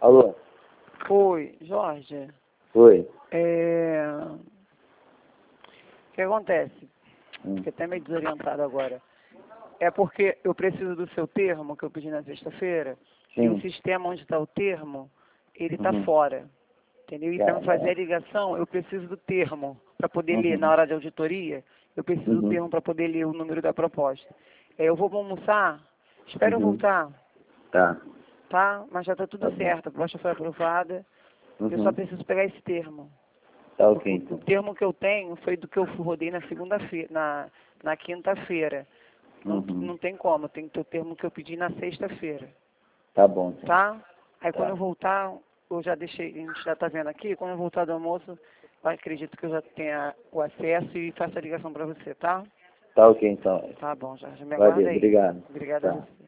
Alô? Oi, Jorge. Oi. O que acontece? Fiquei até meio desorientado agora. É porque eu preciso do seu termo que eu pedi na sexta-feira. E o Sim. sistema onde está o termo, ele está Uhum. fora. Entendeu? E Tá. para fazer a ligação, eu preciso do termo para poder ler. Na Uhum. hora de auditoria, eu preciso do Uhum. termo para poder ler o número da proposta. Eu vou almoçar. Espero eu Uhum. voltar, Tá. tá? Mas já está tudo Tá bom. certo. A proposta foi aprovada. Eu só Uhum. preciso pegar esse termo. Tá O, ok, o então. termo que eu tenho foi do que eu rodei na segunda-feira, na quinta-feira. Não, Uhum. não tem como, tem que ter o termo que eu pedi na sexta-feira, Tá bom, então. tá? Aí quando Tá. eu voltar, eu já deixei, a gente já tá vendo aqui, quando eu voltar do almoço, eu acredito que eu já tenha o acesso e faço a ligação para você, tá? Tá ok, então. Tá bom, Jorge, me Valeu, aguarda aí. obrigado. Obrigada a Tá. você.